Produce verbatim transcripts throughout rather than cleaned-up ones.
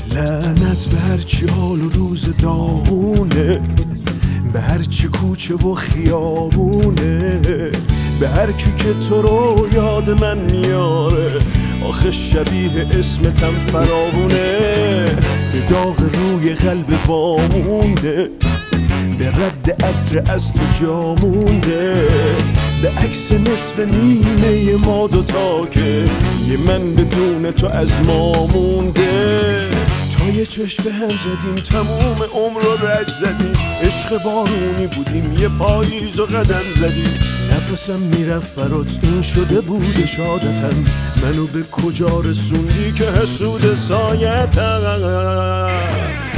لعنت به هرچی حال و روز داغونه، به هرچی کوچه و خیابونه، به هرکی که تو رو یاد من میاره. آخه شبیه اسمتم فراوونه، به داغ روی قلب وامونده، به رد عطر از تو جامونده، به عکس نصف نیمه ما دوتا که یه من بدون تو از ما مونده. تا یه چشم به هم زدیم تموم عمر رو رد زدیم، عشق بارونی بودیم یه پاییز و قدم زدیم. نفسم میرفت برات این شده بود شادتم، منو به کجا رسوندی که حسود سایتم.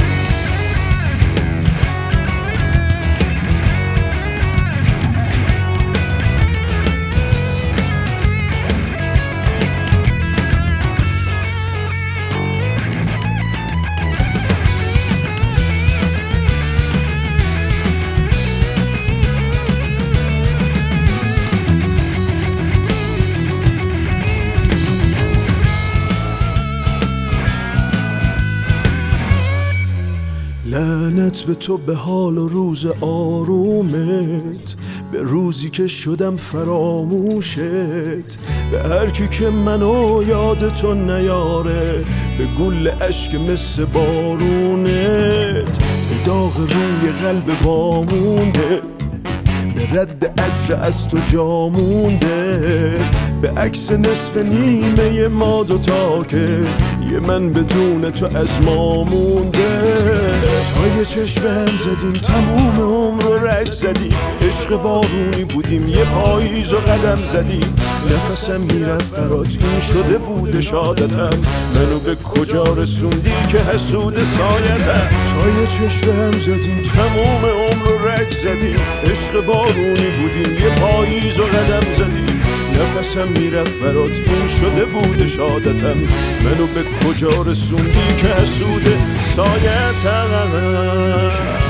لعنت به تو، به حال و روز آرومت، به روزی که شدم فراموشت، به هرکی که منو یاد تو نیاره، به گل اشک مثل بارونت، به داغ روی قلب وامونده، به رد عطر از تو جامونده، به عکس نصف نیمه ما دوتا که یه من بدون تو از ما مونده. تا یه چشم هم زدیم تموم عمر رو رد زدیم، عشق بارونی بودیم یه پاییز و قدم زدیم. نفسم میرفت برات این شده بود شادتم، منو به کجا رسوندی که حسود سایتم. تا یه چشم هم زدیم تموم عمر رو رد زدیم، عشق بارونی بودیم یه پاییز و قدم زدیم. نفسم میرفت برات این شده بود شادتم، منو به کجا رسوندی که حسود سایتم.